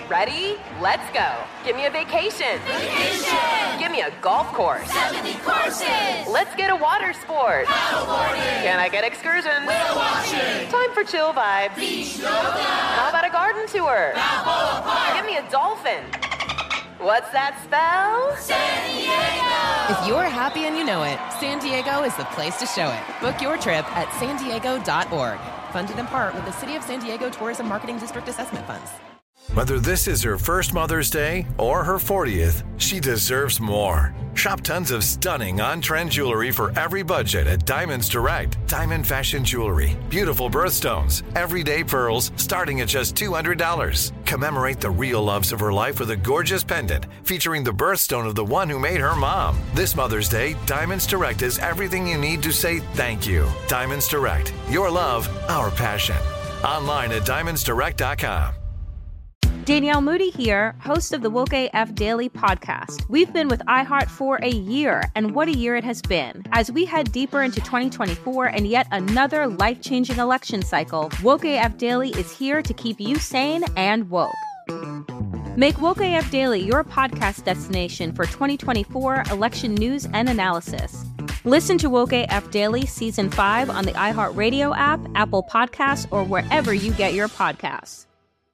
Ready? Let's go. Give me a vacation. Vacation! Give me a golf course. 70 courses! Let's get a water sport. Paddleboarding! Can I get excursions? Whale watching! Time for chill vibes. Beach yoga! How about a garden tour? Balboa Park! Give me a dolphin. What's that spell? San Diego! If you're happy and you know it, San Diego is the place to show it. Book your trip at sandiego.org. Funded in part with the City of San Diego Tourism Marketing District Assessment Funds. Whether this is her first Mother's Day or her 40th, she deserves more. Shop tons of stunning on-trend jewelry for every budget at Diamonds Direct. Diamond fashion jewelry, beautiful birthstones, everyday pearls starting at just $200. Commemorate the real loves of her life with a gorgeous pendant featuring the birthstone of the one who made her mom. This Mother's Day, Diamonds Direct is everything you need to say thank you. Diamonds Direct. Your love, our passion. Online at diamondsdirect.com. Danielle Moody here, host of the Woke AF Daily podcast. We've been with iHeart for a year, and what a year it has been. As we head deeper into 2024 and yet another life-changing election cycle, Woke AF Daily is here to keep you sane and woke. Make Woke AF Daily your podcast destination for 2024 election news and analysis. Listen to Woke AF Daily Season 5 on the iHeartRadio app, Apple Podcasts, or wherever you get your podcasts.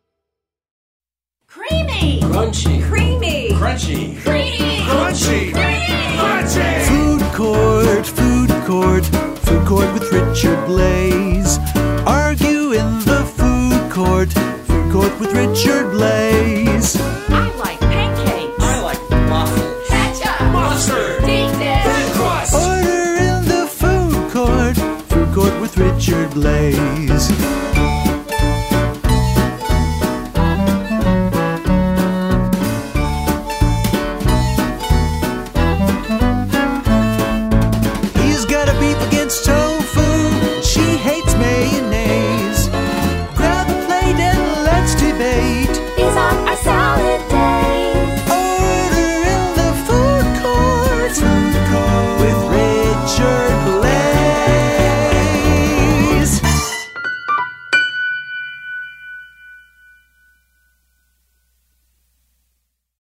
Creamy! Crunchy. Creamy! Crunchy. Creamy! Crunchy. Creamy! Crunchy. Food court, food court, food court with Richard Blaze. Argue in the food court with Richard Blaze.